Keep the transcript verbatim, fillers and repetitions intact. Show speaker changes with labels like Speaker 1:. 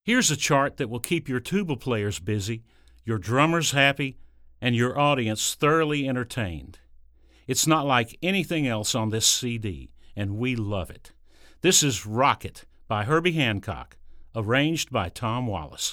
Speaker 1: Here's a chart that will keep your tuba players busy, your drummers happy, and your audience thoroughly entertained. It's not like anything else on this C D, and we love it. This is Rocket by Herbie Hancock, arranged by Tom Wallace.